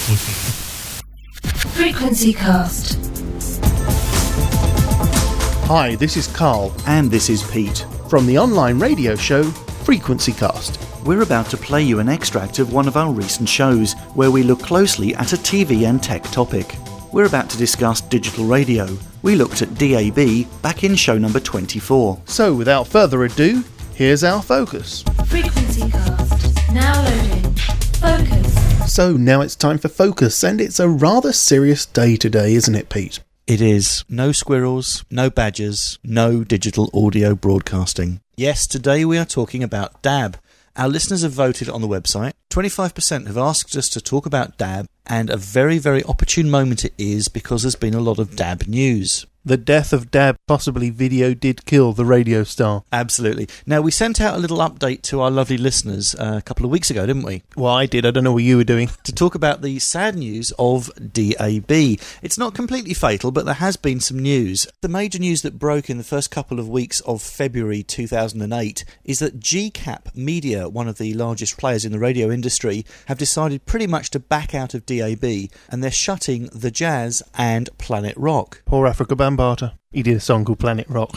Frequency Cast. Hi, this is Carl. And this is Pete. From the online radio show, Frequency Cast. We're about to play you an extract of one of our recent shows, where we look closely at a TV and tech topic. We're about to discuss digital radio. We looked at DAB back in show number 24. So, without further ado, here's our focus. Frequency Cast. Now loading. Focus. So, now it's time for Focus, and it's a rather serious day today, isn't it, Pete? It is. No squirrels, no badgers, no digital audio broadcasting. Yes, today we are talking about DAB. Our listeners have voted on the website. 25% have asked us to talk about DAB, and a very, very opportune moment it is because there's been a lot of DAB news. The death of DAB, possibly video, did kill the radio star. Absolutely. Now, we sent out a little update to our lovely listeners a couple of weeks ago, didn't we? Well, I did. I don't know what you were doing. To talk about the sad news of DAB. It's not completely fatal, but there has been some news. The major news that broke in the first couple of weeks of February 2008 is that GCAP Media, one of the largest players in the radio industry, have decided pretty much to back out of DAB, and they're shutting The Jazz and Planet Rock. Poor Africa Bambaataa. He did a song called Planet Rock.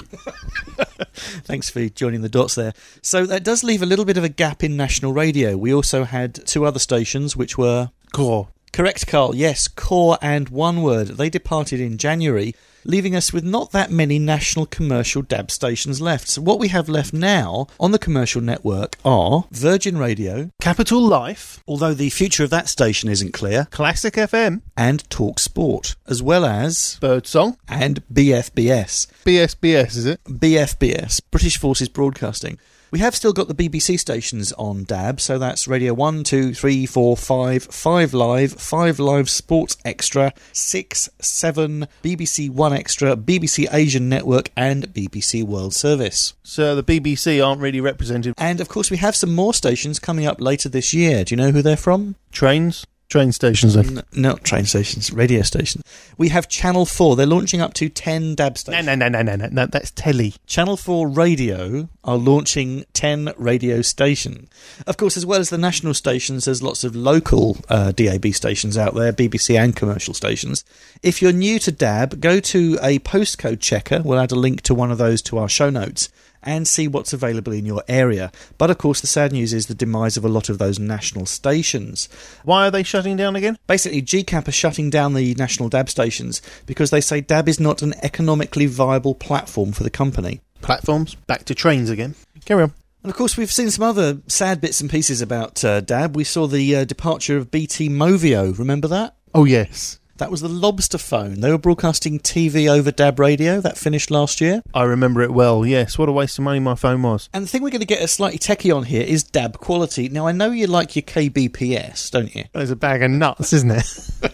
Thanks for joining the dots there. So that does leave a little bit of a gap in national radio. We also had two other stations which were... Core. Correct, Carl. Yes, Core and One Word. They departed in January, leaving us with not that many national commercial DAB stations left. So what we have left now on the commercial network are Virgin Radio, Capital Life, although the future of that station isn't clear, Classic FM, and Talk Sport, as well as Birdsong, and BFBS. BSBS, is it? BFBS, British Forces Broadcasting. We have still got the BBC stations on DAB, so that's Radio 1, 2, 3, 4, 5, 5 Live Sports Extra, 6, 7, BBC One Extra, BBC Asian Network, and BBC World Service. So the BBC aren't really represented. And of course we have some more stations coming up later this year. Do you know who they're from? Trains? Train stations, then. No, train stations, radio stations. We have Channel 4. They're launching up to 10 DAB stations. No, that's telly. Channel 4 Radio are launching 10 radio stations. Of course, as well as the national stations, there's lots of local DAB stations out there, BBC and commercial stations. If you're new to DAB, go to a postcode checker. We'll add a link to one of those to our show notes, and see what's available in your area. But of course the sad news is the demise of a lot of those national stations. Why are they shutting down again? Basically, GCAP are shutting down the national DAB stations because they say DAB is not an economically viable platform for the company. Platforms? Back to trains again. Carry on. And of course we've seen some other sad bits and pieces about DAB. We saw the departure of BT Movio, remember that? Oh yes. That was the Lobster phone. They were broadcasting TV over DAB radio. That finished last year. I remember it well, yes. What a waste of money my phone was. And the thing we're going to get a slightly techie on here is DAB quality. Now, I know you like your KBPS, don't you? There's a bag of nuts, isn't it?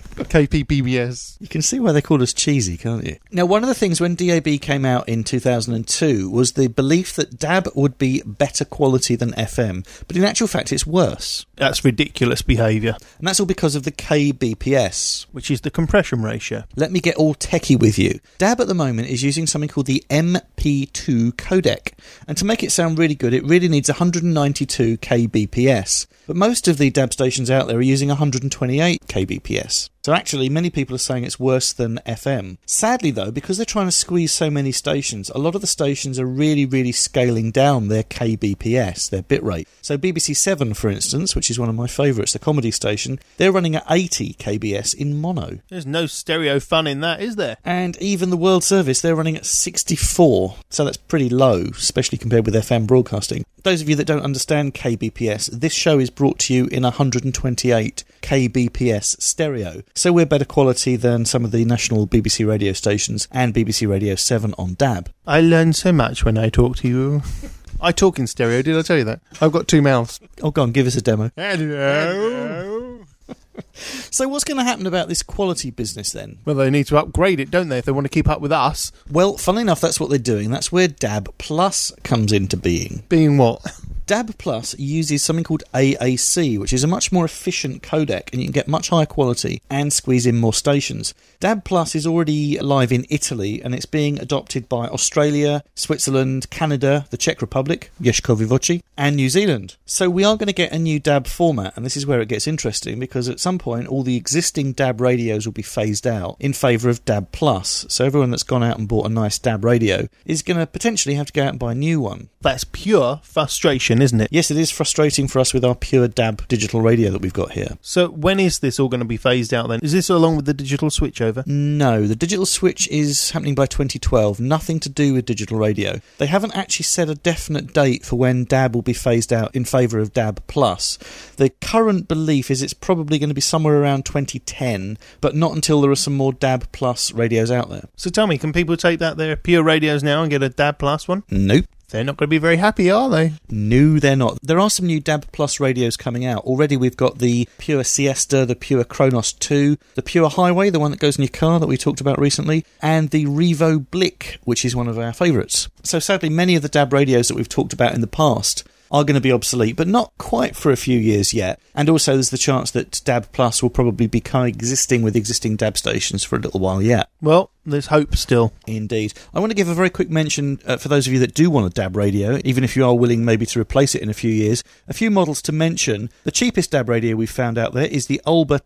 KPPBS. You can see why they call us cheesy, can't you? Now, one of the things when DAB came out in 2002 was the belief that DAB would be better quality than FM. But in actual fact, it's worse. That's ridiculous behaviour. And that's all because of the KBPS, which is the compression ratio. Let me get all techie with you. DAB at the moment is using something called the MP2 codec. And to make it sound really good, it really needs 192 kbps. But most of the DAB stations out there are using 128 kbps. So actually, many people are saying it's worse than FM. Sadly, though, because they're trying to squeeze so many stations, a lot of the stations are really, really scaling down their kbps, their bitrate. So BBC 7, for instance, which is one of my favourites, the comedy station, they're running at 80 kbs in mono. There's no stereo fun in that, is there? And even the World Service, they're running at 64. So that's pretty low, especially compared with FM broadcasting. Those of you that don't understand kbps, this show is brought to you in 128 kbps stereo. So we're better quality than some of the national BBC radio stations and BBC Radio 7 on DAB. I learn so much when I talk to you. I talk in stereo, did I tell you that? I've got two mouths. Oh, go on, give us a demo. Hello. So what's going to happen about this quality business then? Well, they need to upgrade it, don't they, if they want to keep up with us? Well, funnily enough, that's what they're doing. That's where DAB Plus comes into being. Being what? DAB Plus uses something called AAC, which is a much more efficient codec, and you can get much higher quality and squeeze in more stations. DAB Plus is already live in Italy, and it's being adopted by Australia, Switzerland, Canada, the Czech Republic, Jeszkovi Voci, and New Zealand. So we are going to get a new DAB format, and this is where it gets interesting, because at some point all the existing DAB radios will be phased out in favour of DAB Plus. So everyone that's gone out and bought a nice DAB radio is going to potentially have to go out and buy a new one. That's pure frustration, isn't it? Yes, it is frustrating for us with our pure DAB digital radio that we've got here. So when is this all going to be phased out then? Is this along with the digital switchover? No, the digital switch is happening by 2012. Nothing to do with digital radio. They haven't actually set a definite date for when DAB will be phased out in favour of DAB Plus. The current belief is it's probably going to be somewhere around 2010, but not until there are some more DAB Plus radios out there. So tell me, can people take their pure radios now and get a DAB Plus one? Nope. They're not going to be very happy, are they? No, they're not. There are some new DAB Plus radios coming out. Already we've got the Pure Siesta, the Pure Kronos 2, the Pure Highway, the one that goes in your car that we talked about recently, and the Revo Blick, which is one of our favourites. So sadly, many of the DAB radios that we've talked about in the past are going to be obsolete, but not quite for a few years yet. And also there's the chance that DAB Plus will probably be coexisting with existing DAB stations for a little while yet. Well, there's hope still. Indeed. I want to give a very quick mention for those of you that do want a DAB radio, even if you are willing maybe to replace it in a few years. A few models to mention. The cheapest DAB radio we've found out there is the Alba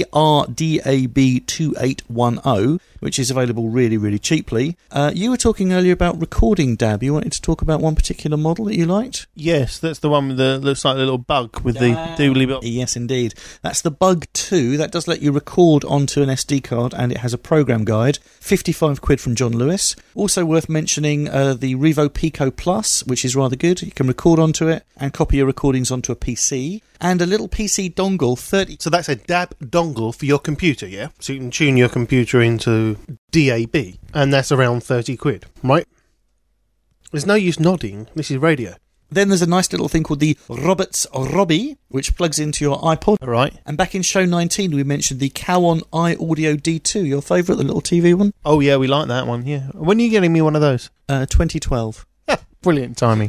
TRDAB2810, which is available really, really cheaply. You were talking earlier about recording DAB. You wanted to talk about one particular model that you liked? Yes, that's the one that looks like a little bug with the doobly bop. Yes, indeed. That's the Bug 2. That does let you record onto an SD card, and it has a program guide. 55 quid from John Lewis. Also worth mentioning the Revo Pico Plus, which is rather good. You can record onto it and copy your recordings onto a PC. And a little PC dongle, 30... So that's a DAB dongle for your computer, yeah? So you can tune your computer into DAB, and that's around 30 quid, right? There's no use nodding. This is radio. Then there's a nice little thing called the Roberts Robbie, which plugs into your iPod. All right. And back in show 19, we mentioned the Cowon iAudio D2, your favourite, the little TV one. Oh, yeah, we like that one, yeah. When are you getting me one of those? 2012. Brilliant timing.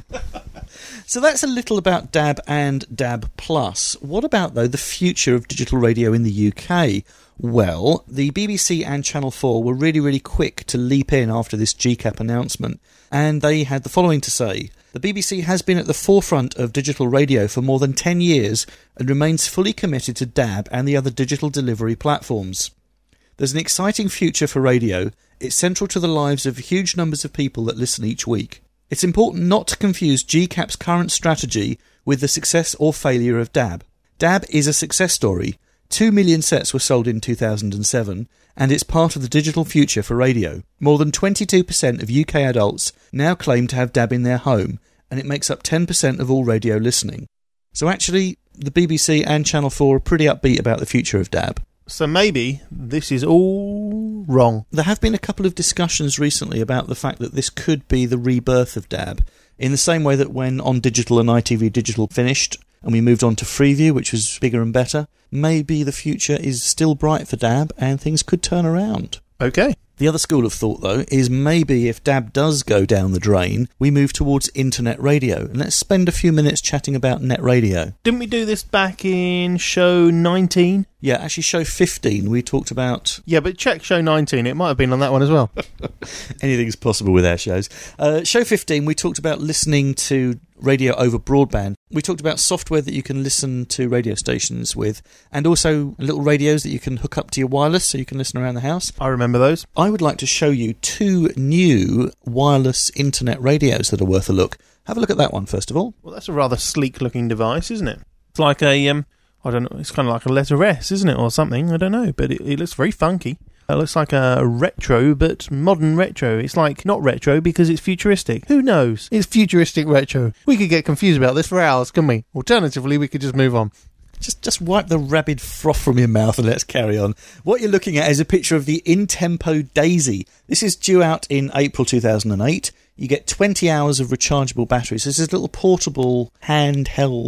So that's a little about DAB and DAB Plus. What about, though, the future of digital radio in the UK? Well, the BBC and Channel 4 were really, really quick to leap in after this GCAP announcement, and they had the following to say. The BBC has been at the forefront of digital radio for more than 10 years and remains fully committed to DAB and the other digital delivery platforms. There's an exciting future for radio. It's central to the lives of huge numbers of people that listen each week. It's important not to confuse GCAP's current strategy with the success or failure of DAB. DAB is a success story. 2 million sets were sold in 2007, and it's part of the digital future for radio. More than 22% of UK adults now claim to have DAB in their home, and it makes up 10% of all radio listening. So actually, the BBC and Channel 4 are pretty upbeat about the future of DAB. So maybe this is all wrong. There have been a couple of discussions recently about the fact that this could be the rebirth of DAB, in the same way that when On Digital and ITV Digital finished, and we moved on to Freeview, which was bigger and better, maybe the future is still bright for DAB and things could turn around. Okay. The other school of thought, though, is maybe if DAB does go down the drain, we move towards internet radio. And let's spend a few minutes chatting about net radio. Didn't we do this back in show 19? Yeah, actually show 15 we talked about... Yeah, but check show 19, it might have been on that one as well. Anything's possible with our shows. Show 15 we talked about listening to radio over broadband. We talked about software that you can listen to radio stations with, and also little radios that you can hook up to your wireless so you can listen around the house. I remember those. I would like to show you 2 new wireless internet radios that are worth a look. Have a look at that one first of all. Well, that's a rather sleek looking device, isn't it? It's like a, I don't know, it's kind of like a letter S, isn't it, or something, I don't know, but it looks very funky. It looks like a retro, but modern retro. It's like not retro because it's futuristic. Who knows? It's futuristic retro. We could get confused about this for hours, couldn't we? Alternatively, we could just move on. Just wipe the rabid froth from your mouth and let's carry on. What you're looking at is a picture of the Intempo Daisy. This is due out in April 2008. You get 20 hours of rechargeable batteries. This is a little portable, handheld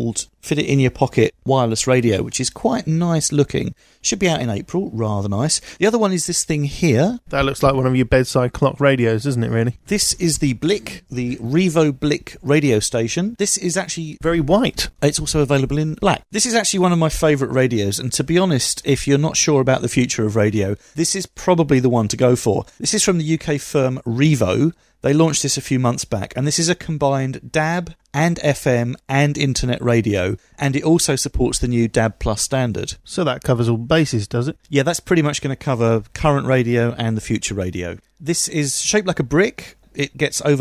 fit it in your pocket wireless radio, which is quite nice looking. Should be out in April, rather nice. The other one is this thing here. That looks like one of your bedside clock radios, doesn't it, really? This is the Blick, the Revo Blick radio station. This is actually very white. It's also available in black. This is actually one of my favourite radios, and to be honest, if you're not sure about the future of radio, this is probably the one to go for. This is from the UK firm Revo. They launched this a few months back, and this is a combined DAB and FM and internet radio, and it also supports the new DAB Plus standard. So that covers all bases, does it? Yeah, that's pretty much going to cover current radio and the future radio. This is shaped like a brick. It gets over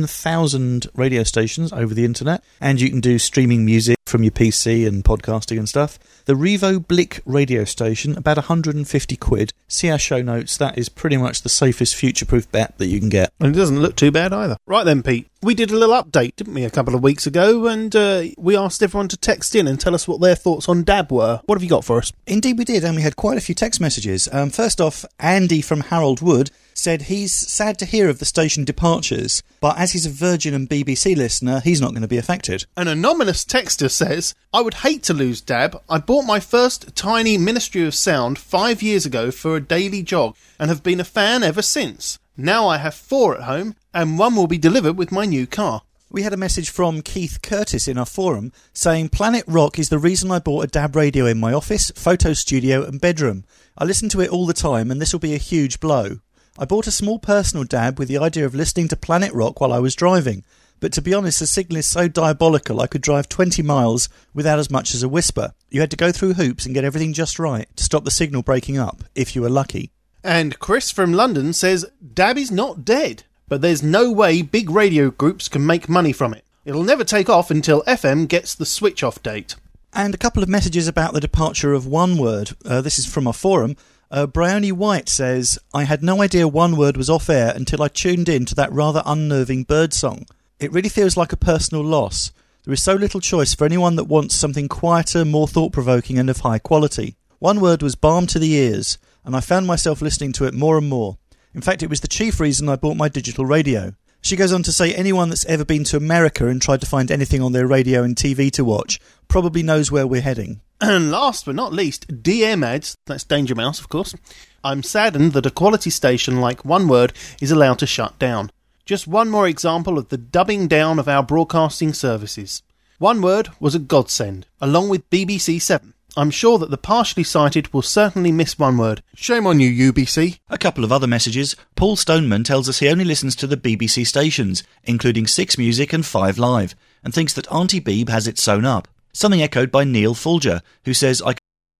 9,000 radio stations over the internet, and you can do streaming music from your PC and podcasting and stuff. The Revo Blick radio station, about 150 quid. See our show notes, that is pretty much the safest future-proof bet that you can get. And it doesn't look too bad either. Right then, Pete, we did a little update, didn't we, a couple of weeks ago, and we asked everyone to text in and tell us what their thoughts on DAB were. What have you got for us? Indeed we did, and we had quite a few text messages. First off, Andy from Harold Wood said he's sad to hear of the station departures, but as he's a Virgin and BBC listener, he's not going to be affected. An anonymous texter says, I would hate to lose DAB. I bought my first tiny Ministry of Sound 5 years ago for a daily jog and have been a fan ever since. Now I have 4 at home and 1 will be delivered with my new car. We had a message from Keith Curtis in our forum saying Planet Rock is the reason I bought a DAB radio in my office, photo studio and bedroom. I listen to it all the time and this will be a huge blow. I bought a small personal DAB with the idea of listening to Planet Rock while I was driving, but to be honest the signal is so diabolical I could drive 20 miles without as much as a whisper. You had to go through hoops and get everything just right to stop the signal breaking up, if you were lucky. And Chris from London says DAB is not dead, but there's no way big radio groups can make money from it. It'll never take off until FM gets the switch-off date. And a couple of messages about the departure of OneWord. This is from our forum. Bryony White says, I had no idea OneWord was off air until I tuned in to that rather unnerving bird song. It really feels like a personal loss. There is so little choice for anyone that wants something quieter, more thought-provoking and of high quality. OneWord was balm to the ears, and I found myself listening to it more and more. In fact, it was the chief reason I bought my digital radio. She goes on to say anyone that's ever been to America and tried to find anything on their radio and TV to watch probably knows where we're heading. And last but not least, DM adds, that's Danger Mouse of course, I'm saddened that a quality station like OneWord is allowed to shut down. Just one more example of the dubbing down of our broadcasting services. OneWord was a godsend, along with BBC 7. I'm sure that the partially sighted will certainly miss OneWord. Shame on you, UBC. A couple of other messages. Paul Stoneman tells us he only listens to the BBC stations, including 6 Music and 5 Live, and thinks that Auntie Beeb has it sewn up. Something echoed by Neil Fulger, who says, I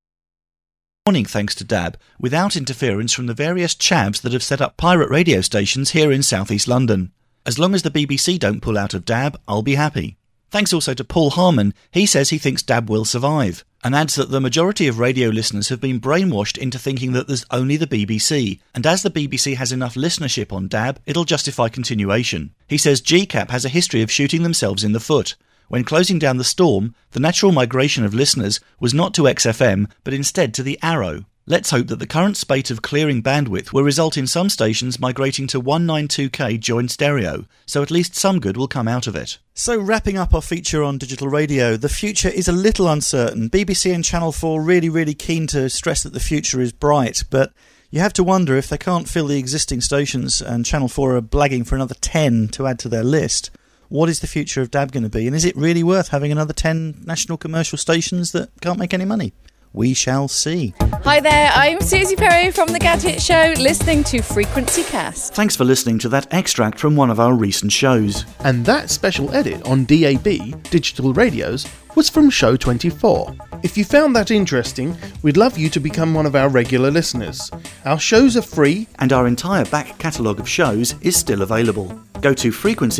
morning thanks to DAB, without interference from the various chavs that have set up pirate radio stations here in South East London. As long as the BBC don't pull out of DAB, I'll be happy. Thanks also to Paul Harmon. He says he thinks DAB will survive, and adds that the majority of radio listeners have been brainwashed into thinking that there's only the BBC, and as the BBC has enough listenership on DAB, it'll justify continuation. He says GCAP has a history of shooting themselves in the foot. When closing down the Storm, the natural migration of listeners was not to XFM, but instead to the Arrow. Let's hope that the current spate of clearing bandwidth will result in some stations migrating to 192K joint stereo, so at least some good will come out of it. So wrapping up our feature on digital radio, the future is a little uncertain. BBC and Channel 4 really keen to stress that the future is bright, but you have to wonder if they can't fill the existing stations and Channel 4 are blagging for another 10 to add to their list. What is the future of DAB going to be, and is it really worth having another 10 national commercial stations that can't make any money? We shall see. Hi there, I'm Susie Perry from The Gadget Show, listening to Frequency Cast. Thanks for listening to that extract from one of our recent shows. And that special edit on DAB, digital radios, was from show 24. If you found that interesting, we'd love you to become one of our regular listeners. Our shows are free, and our entire back catalogue of shows is still available. Go to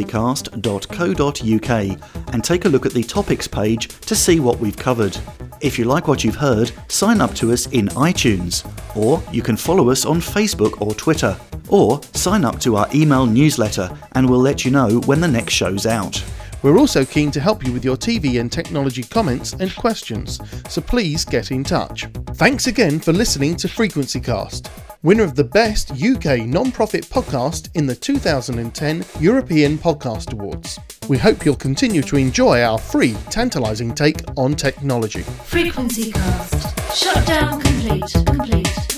frequencycast.co.uk and take a look at the topics page to see what we've covered. If you like what you've heard, sign up to us in iTunes, or you can follow us on Facebook or Twitter, or sign up to our email newsletter and we'll let you know when the next show's out. We're also keen to help you with your TV and technology comments and questions, so please get in touch. Thanks again for listening to Frequency Cast. winner of the Best UK Non-Profit Podcast in the 2010 European Podcast Awards. We hope you'll continue to enjoy our free, tantalising take on technology. Frequency Cast. Shutdown complete.